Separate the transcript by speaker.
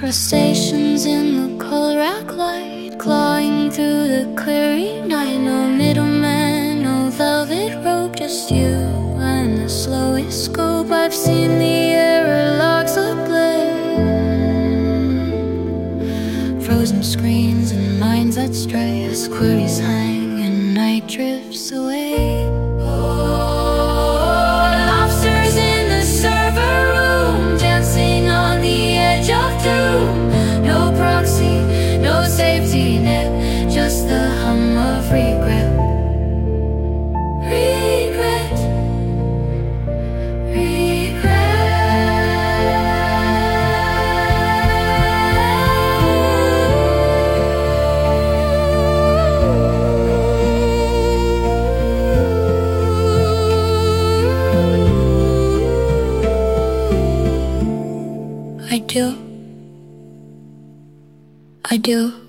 Speaker 1: crustaceans in the cold rack light, clawing through the cleary night. No middleman, no velvet rope, just you and the slowest scope. I've seen the airlocks ablaze, frozen screens and minds that stray as queries hang and night drifts away. No proxy, no safety net, just the hum of regret. Regret, I do.